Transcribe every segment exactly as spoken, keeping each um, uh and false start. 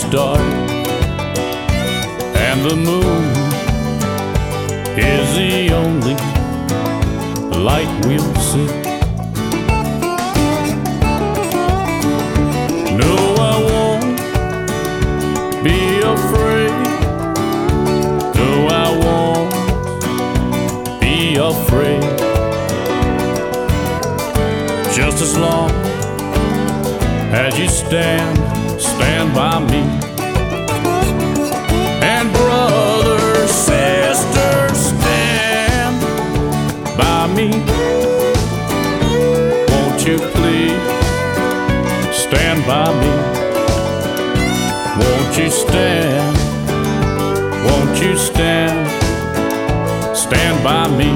dark and the moon is the only light we'll see. No, I won't be afraid. No, I won't be afraid. Just as long as you stand, stand by me. And brother, sister, stand by me. Won't you please stand by me? Won't you stand? Won't you stand? Stand by me.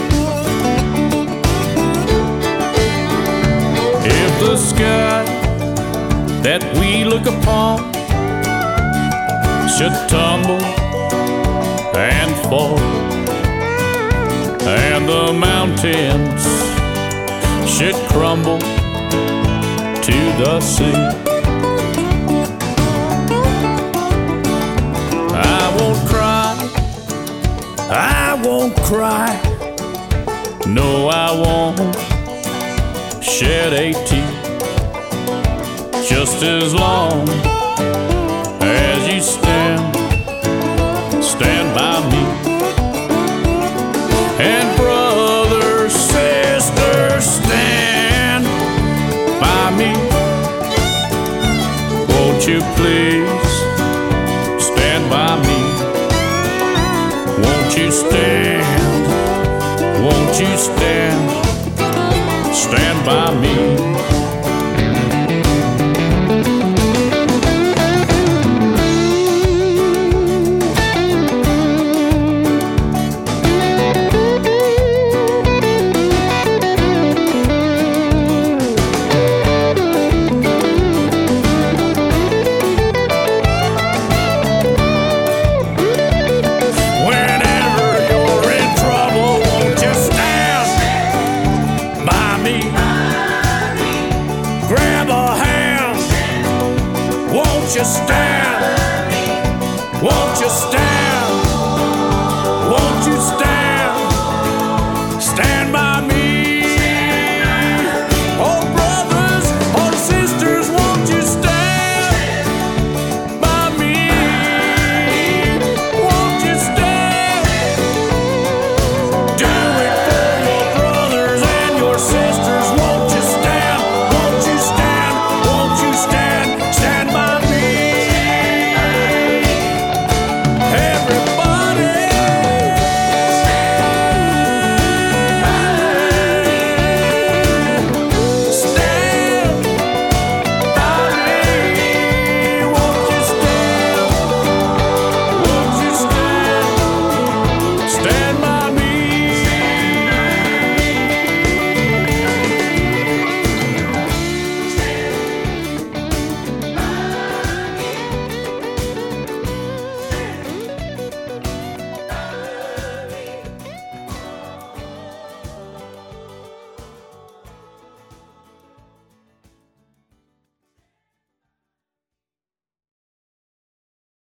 If the sky that we look upon should tumble and fall, and the mountains should crumble to the sea, I won't cry, I won't cry. No, I won't shed a tear. Just as long as you stand, stand by me. And brother, sister, stand by me. Won't you please stand by me? Won't you stand? Won't you stand? Stand by me. Grab a hand, won't you stand? Won't you stand?